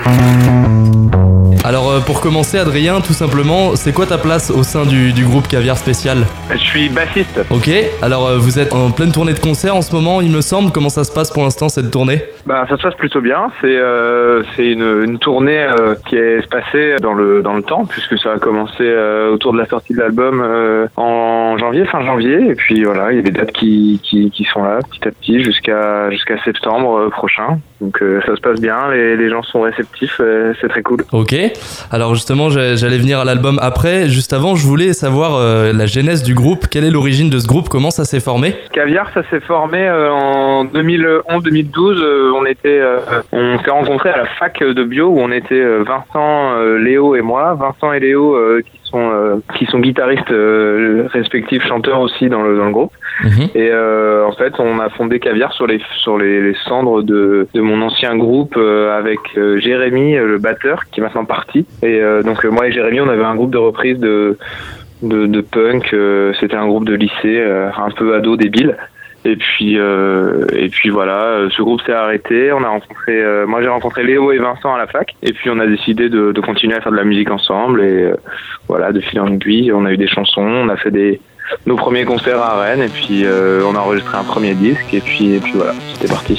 Alors pour commencer Adrien, tout simplement, c'est quoi ta place au sein du groupe Caviar Spécial ? Je suis bassiste. Ok, alors vous êtes en pleine tournée de concert en ce moment il me semble, comment ça se passe pour l'instant cette tournée ? Bah ça se passe plutôt bien, c'est une tournée qui est espacée dans le temps puisque ça a commencé autour de la sortie de l'album en fin janvier, et puis voilà, il y a des dates qui sont là petit à petit jusqu'à septembre prochain. Donc ça se passe bien, les gens sont réceptifs, c'est très cool. Ok, alors justement j'allais venir à l'album après. Juste avant, je voulais savoir la genèse du groupe. Quelle est l'origine de ce groupe ? Comment ça s'est formé ? Caviar, ça s'est formé en 2011-2012. On s'est rencontrés à la fac de bio où on était Vincent, Léo et moi. Vincent et Léo qui sont guitaristes respectifs, chanteurs aussi dans le groupe. Et en fait, on a fondé Caviar sur les cendres de mon ancien groupe avec Jérémy, le batteur, qui est maintenant parti. Et donc moi et Jérémy, on avait un groupe de reprise de punk. C'était un groupe de lycée, un peu ado débile. Et puis voilà, ce groupe s'est arrêté. Moi j'ai rencontré Léo et Vincent à la fac, et puis on a décidé de continuer à faire de la musique ensemble, et voilà, de fil en aiguille, on a eu des chansons, on a fait nos premiers concerts à Rennes, et puis on a enregistré un premier disque, et puis voilà, c'était parti.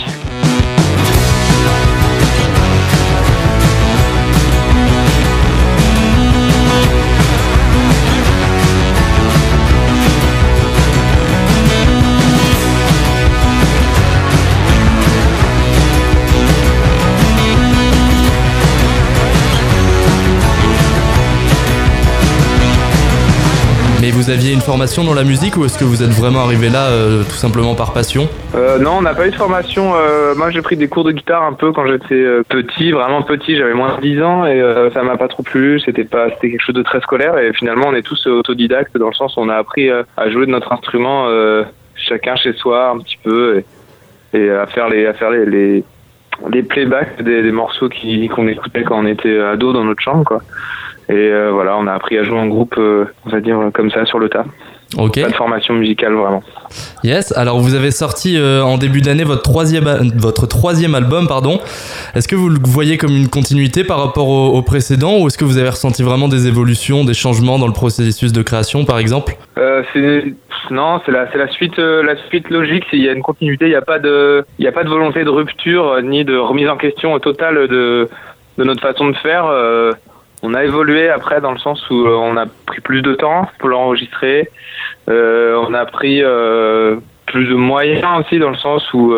Mais vous aviez une formation dans la musique, ou est-ce que vous êtes vraiment arrivé là tout simplement par passion ? Non, on n'a pas eu de formation. Moi j'ai pris des cours de guitare un peu quand j'étais petit, vraiment petit, j'avais moins de 10 ans, et ça m'a pas trop plu, c'était quelque chose de très scolaire, et finalement on est tous autodidactes dans le sens où on a appris à jouer de notre instrument chacun chez soi un petit peu, et à faire les playbacks des morceaux qu'on écoutait quand on était ado dans notre chambre, quoi. Et voilà, on a appris à jouer en groupe, on va dire comme ça, sur le tas. Ok. Pas de formation musicale, vraiment. Yes, alors vous avez sorti en début d'année votre troisième album, pardon. Est-ce que vous le voyez comme une continuité par rapport au précédent, ou est-ce que vous avez ressenti vraiment des évolutions, des changements dans le processus de création, par exemple ? Non, c'est la suite logique. Il y a une continuité, il y a pas de volonté de rupture ni de remise en question totale de notre façon de faire. On a évolué après dans le sens où on a pris plus de temps pour l'enregistrer. On a pris plus de moyens aussi dans le sens où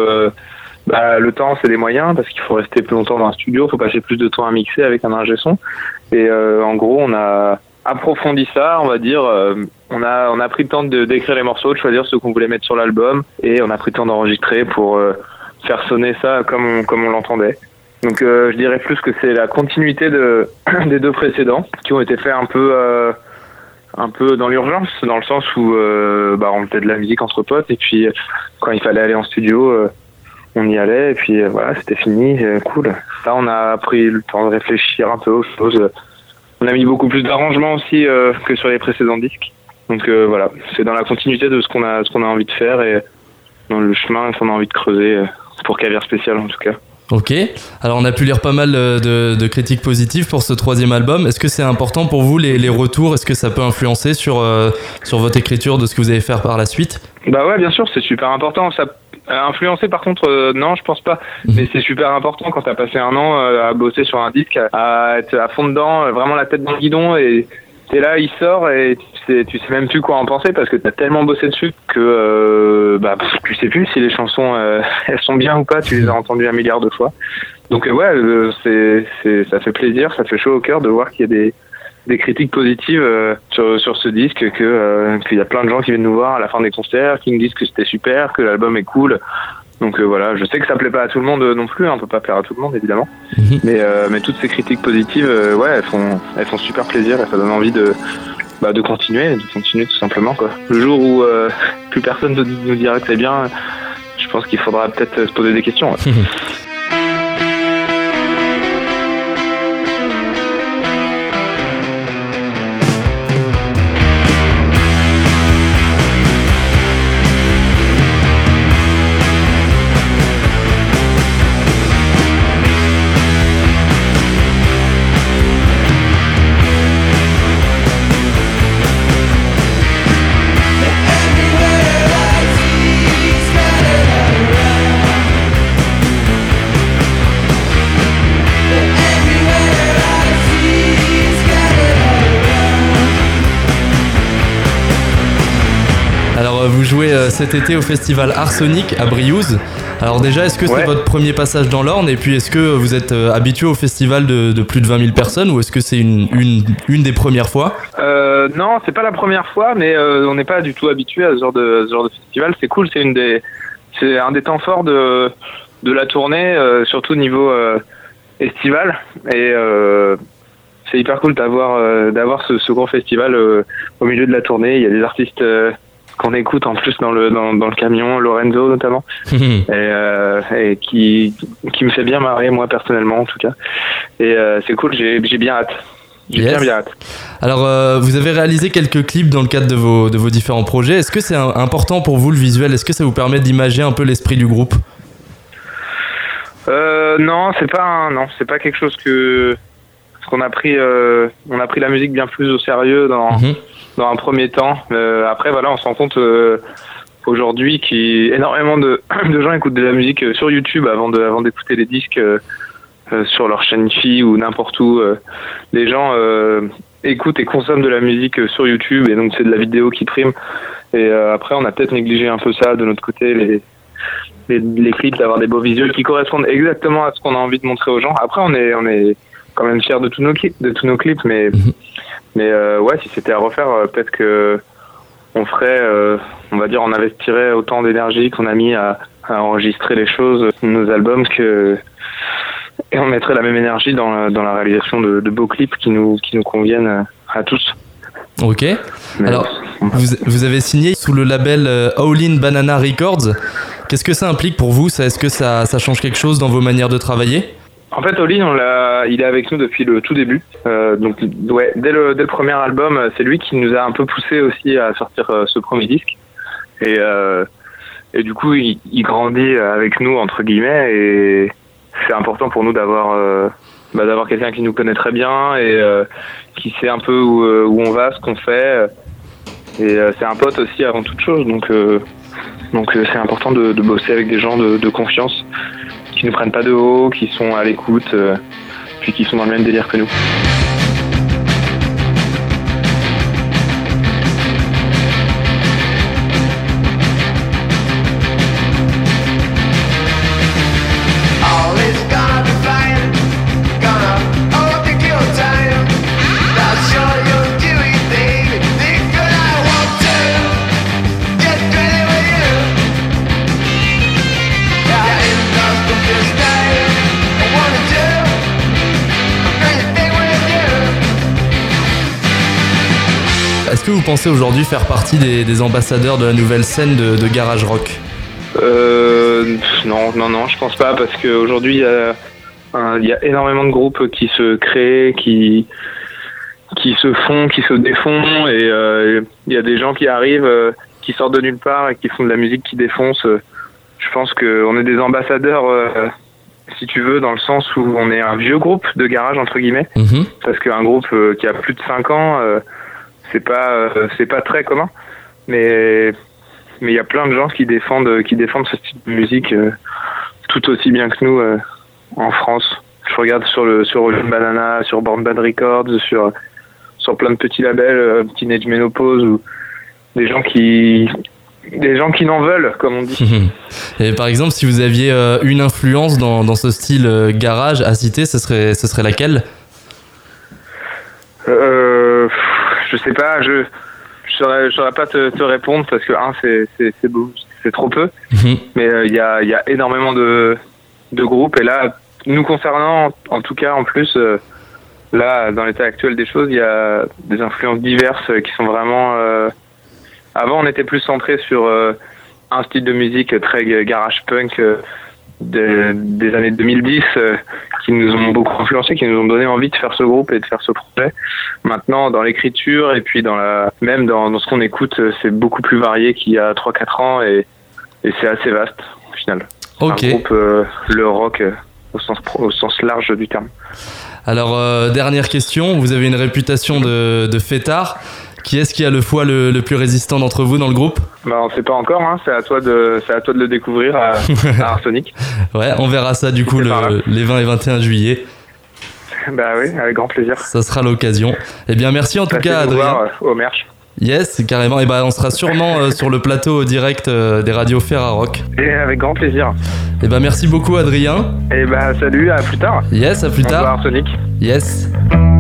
le temps c'est des moyens, parce qu'il faut rester plus longtemps dans un studio, il faut passer plus de temps à mixer avec un ingé son. Et en gros on a approfondi ça, on va dire. On a pris le temps d'écrire les morceaux, de choisir ceux qu'on voulait mettre sur l'album, et on a pris le temps d'enregistrer pour faire sonner ça comme on l'entendait. Donc je dirais plus que c'est la continuité des deux précédents qui ont été faits un peu dans l'urgence, dans le sens où on faisait de la musique entre potes, et puis quand il fallait aller en studio, on y allait, et puis voilà, c'était fini, cool. Là on a pris le temps de réfléchir un peu aux choses. On a mis beaucoup plus d'arrangements aussi que sur les précédents disques. Donc voilà, c'est dans la continuité de ce qu'on a envie de faire, et dans le chemin qu'on a envie de creuser pour Caviar Spécial en tout cas. Ok, alors on a pu lire pas mal de critiques positives pour ce troisième album. Est-ce que c'est important pour vous les retours ? Est-ce que ça peut influencer sur votre écriture de ce que vous allez faire par la suite ? Bah ouais, bien sûr, c'est super important. Ça influencer par contre, non, je pense pas. Mais c'est super important quand t'as passé un an à bosser sur un disque, à être à fond dedans, vraiment la tête dans le guidon, et là il sort et tu sais même plus quoi en penser parce que t'as tellement bossé dessus que tu sais plus si les chansons elles sont bien ou pas, tu les as entendues 1 milliard de fois. Donc ça fait plaisir, ça fait chaud au cœur de voir qu'il y a des critiques positives sur ce disque, qu'il y a plein de gens qui viennent nous voir à la fin des concerts, qui nous disent que c'était super, que l'album est cool. Donc voilà, je sais que ça plaît pas à tout le monde non plus, on peut pas plaire à tout le monde évidemment, mais toutes ces critiques positives, elles font super plaisir, et ça donne envie de continuer tout simplement quoi. Le jour où plus personne ne nous dira que c'est bien, je pense qu'il faudra peut-être se poser des questions. Ouais. jouer cet été au festival Arsonic à Briouze. Alors déjà, est-ce que c'est votre premier passage dans l'Orne, et puis est-ce que vous êtes habitué au festival de plus de 20 000 personnes, ou est-ce que c'est une des premières fois? Non, c'est pas la première fois, mais on n'est pas du tout habitué à ce genre de festival. C'est cool, c'est un des temps forts de la tournée, surtout niveau estival, et c'est hyper cool d'avoir ce gros festival au milieu de la tournée. Il y a des artistes qu'on écoute en plus dans le camion, Lorenzo notamment, et qui me fait bien marrer, moi personnellement en tout cas. Et c'est cool, j'ai bien hâte. J'ai bien hâte. Alors, vous avez réalisé quelques clips dans le cadre de vos différents projets. Est-ce que c'est important pour vous, le visuel? Est-ce que ça vous permet d'imager un peu l'esprit du groupe? Non, c'est pas quelque chose qu'on a pris. On a pris la musique bien plus au sérieux dans un premier temps. Après, voilà, on se rend compte aujourd'hui qu'énormément de gens écoutent de la musique sur YouTube avant d'écouter les disques sur leur chaîne Hi-Fi ou n'importe où. Les gens écoutent et consomment de la musique sur YouTube, et donc c'est de la vidéo qui prime. Et après, on a peut-être négligé un peu ça de notre côté, les clips, d'avoir des beaux visuels qui correspondent exactement à ce qu'on a envie de montrer aux gens. Après, on est quand même fiers de tous nos clips, mais ouais, si c'était à refaire, peut-être que on ferait, on va dire, on investirait autant d'énergie qu'on a mis à enregistrer les choses, nos albums, et on mettrait la même énergie dans la réalisation de beaux clips qui nous conviennent à tous. Ok. Alors, vous avez signé sous le label All In Banana Records. Qu'est-ce que ça implique pour vous? Est-ce que ça change quelque chose dans vos manières de travailler? En fait, All In, il est avec nous depuis le tout début. Donc, ouais, dès le premier album, c'est lui qui nous a un peu poussé aussi à sortir ce premier disque. Et du coup, il grandit avec nous, entre guillemets, et c'est important pour nous d'avoir quelqu'un qui nous connaît très bien et qui sait un peu où on va, ce qu'on fait. Et c'est un pote aussi avant toute chose, donc c'est important de bosser avec des gens de confiance, qui ne prennent pas de haut, qui sont à l'écoute, puis qui sont dans le même délire que nous. Est-ce que vous pensez aujourd'hui faire partie des ambassadeurs de la nouvelle scène de garage rock? Non, je pense pas, parce qu'aujourd'hui il y a énormément de groupes qui se créent, qui se font, qui se défont, et il y a des gens qui arrivent, qui sortent de nulle part et qui font de la musique qui défonce. Je pense qu'on est des ambassadeurs, si tu veux, dans le sens où on est un vieux groupe de garage, entre guillemets, parce qu'un groupe qui a plus de 5 ans, c'est pas très commun, mais il y a plein de gens qui défendent ce style de musique tout aussi bien que nous en France. Je regarde sur Banana, sur Born Bad Records, sur plein de petits labels, Teenage Menopause, ou des gens qui n'en veulent, comme on dit. Et par exemple, si vous aviez une influence dans ce style garage à citer, ce serait laquelle? Je sais pas, je saurais pas te répondre, parce que c'est trop peu. Mais il y a énormément de groupes, et là, nous concernant, en tout cas, en plus, là, dans l'état actuel des choses, il y a des influences diverses qui sont vraiment. Avant, on était plus centré sur un style de musique très garage punk des années 2010 qui nous ont beaucoup influencé, qui nous ont donné envie de faire ce groupe et de faire ce projet. Maintenant, dans l'écriture et puis même dans ce qu'on écoute, c'est beaucoup plus varié qu'il y a 3-4 ans, et c'est assez vaste au final. Ok. Un groupe, le rock au sens large du terme. Alors, dernière question, vous avez une réputation de fêtard. Qui est-ce qui a le foie le plus résistant d'entre vous dans le groupe? On sait pas encore, hein. C'est à toi de le découvrir à Arsonic. Ouais, on verra ça du coup les 20 et 21 juillet. Bah oui, avec grand plaisir. Ça sera l'occasion. Eh bien, merci en tout cas, Adrien. Au Merch. Yes, carrément. Et bah on sera sûrement sur le plateau direct des radios Ferrarock. Et avec grand plaisir. Et bah merci beaucoup Adrien. Et bah salut, à plus tard. Yes, à plus tard. Au revoir Sonic. Yes.